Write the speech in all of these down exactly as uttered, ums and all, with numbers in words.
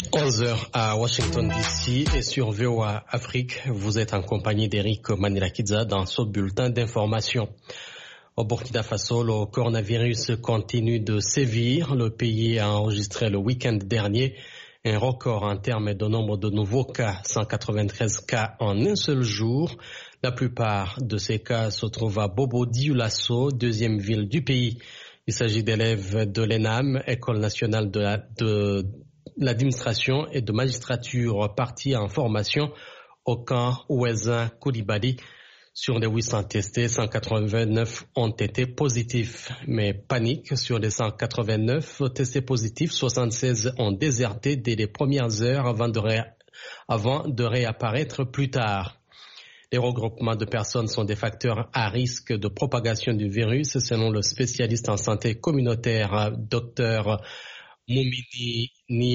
onze heures à Washington D C et sur V O A Afrique, vous êtes en compagnie d'Eric Manilakidza dans ce bulletin d'information. Au Burkina Faso, le coronavirus continue de sévir. Le pays a enregistré le week-end dernier un record en termes de nombre de nouveaux cas, cent quatre-vingt-treize cas en un seul jour. La plupart de ces cas se trouvent à Bobo-Dioulasso, deuxième ville du pays. Il s'agit d'élèves de l'E N A M, École nationale de, la, de l'administration et de magistrature, partis en formation au camp Ouezin Koulibaly. Sur les huit cents testés, cent quatre-vingt-neuf ont été positifs. Mais panique, sur les cent quatre-vingt-neuf testés positifs, soixante-seize ont déserté dès les premières heures avant de, ré... avant de réapparaître plus tard. Les regroupements de personnes sont des facteurs à risque de propagation du virus, selon le spécialiste en santé communautaire, Dr Moumini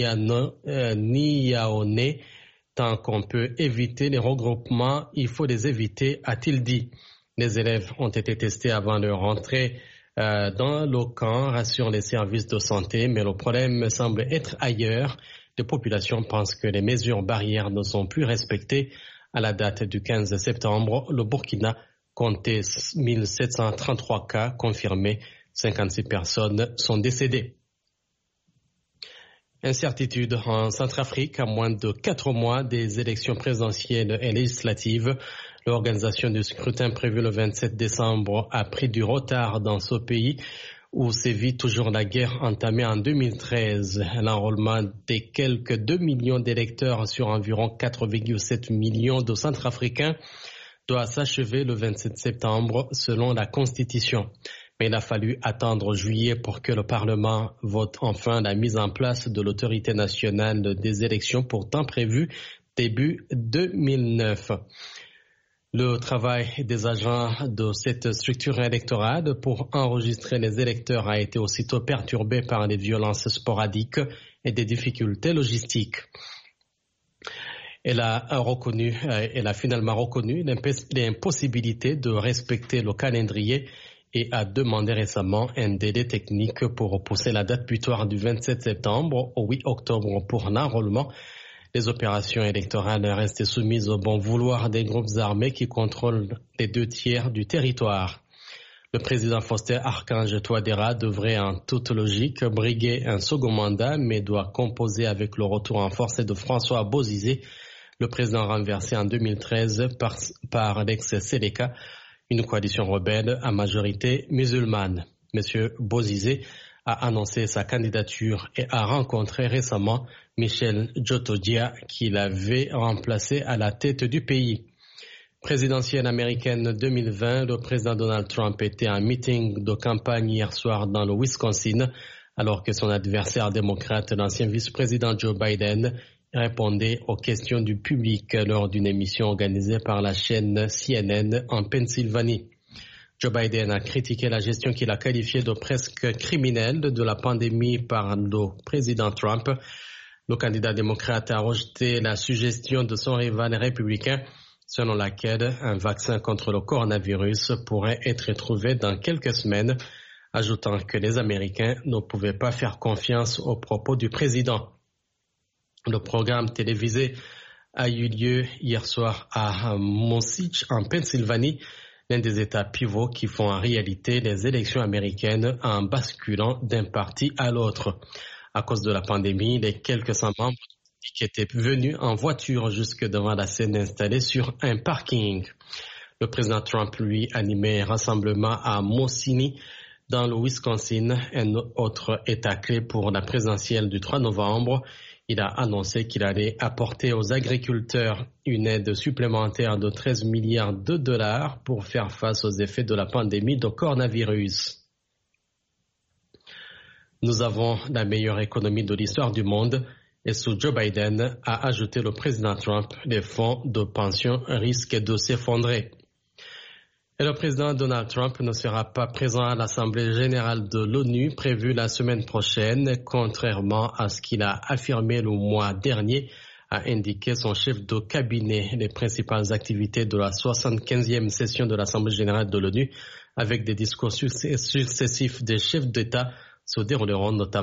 Niaone. Tant qu'on peut éviter les regroupements, il faut les éviter, a-t-il dit. Les élèves ont été testés avant leur rentrée euh, dans le camp, rassurent les services de santé, mais le problème semble être ailleurs. Les populations pensent que les mesures barrières ne sont plus respectées. À la date du quinze septembre, le Burkina comptait mille sept cent trente-trois cas confirmés, cinquante-six personnes sont décédées. Incertitude en Centrafrique à moins de quatre mois des élections présidentielles et législatives. L'organisation du scrutin prévu le vingt-sept décembre a pris du retard dans ce pays où sévit toujours la guerre entamée en deux mille treize. L'enrôlement des quelques deux millions d'électeurs sur environ quatre virgule sept millions de Centrafricains doit s'achever le vingt-sept septembre selon la Constitution. Mais il a fallu attendre juillet pour que le Parlement vote enfin la mise en place de l'autorité nationale des élections pourtant prévue début deux mille neuf. Le travail des agents de cette structure électorale pour enregistrer les électeurs a été aussitôt perturbé par des violences sporadiques et des difficultés logistiques. Elle a reconnu, elle a finalement reconnu l'impossibilité de respecter le calendrier et a demandé récemment un délai technique pour repousser la date butoir du vingt-sept septembre au huit octobre pour l'enrôlement. Les opérations électorales restent soumises au bon vouloir des groupes armés qui contrôlent les deux tiers du territoire. Le président Faustin Archange Touadéra devrait en toute logique briguer un second mandat, mais doit composer avec le retour en force de François Bozizé, le président renversé en deux mille treize par, par l'ex-Séléka, une coalition rebelle à majorité musulmane. Monsieur Bozizé a annoncé sa candidature et a rencontré récemment Michel Djotodia, qui l'avait remplacé à la tête du pays. Présidentielle américaine deux mille vingt, le président Donald Trump était en meeting de campagne hier soir dans le Wisconsin, alors que son adversaire démocrate, l'ancien vice-président Joe Biden, répondait aux questions du public lors d'une émission organisée par la chaîne C N N en Pennsylvanie. Joe Biden a critiqué la gestion qu'il a qualifiée de presque criminelle de la pandémie par le président Trump. Le candidat démocrate a rejeté la suggestion de son rival républicain selon laquelle un vaccin contre le coronavirus pourrait être trouvé dans quelques semaines, ajoutant que les Américains ne pouvaient pas faire confiance aux propos du président. Le programme télévisé a eu lieu hier soir à Mosich, en Pennsylvanie, l'un des États pivots qui font en réalité les élections américaines en basculant d'un parti à l'autre. À cause de la pandémie, les quelques cent membres qui étaient venus en voiture jusque devant la scène installée sur un parking. Le président Trump, lui, animait un rassemblement à Mosini, dans le Wisconsin, un autre État clé pour la présidentielle du trois novembre. Il a annoncé qu'il allait apporter aux agriculteurs une aide supplémentaire de treize milliards de dollars pour faire face aux effets de la pandémie de coronavirus. Nous avons la meilleure économie de l'histoire du monde et sous Joe Biden, a ajouté le président Trump, les fonds de pension risquent de s'effondrer. Et le président Donald Trump ne sera pas présent à l'Assemblée générale de l'ONU prévue la semaine prochaine, contrairement à ce qu'il a affirmé le mois dernier, a indiqué son chef de cabinet. Les principales activités de la soixante-quinzième session de l'Assemblée générale de l'ONU, avec des discours successifs des chefs d'État, se dérouleront notamment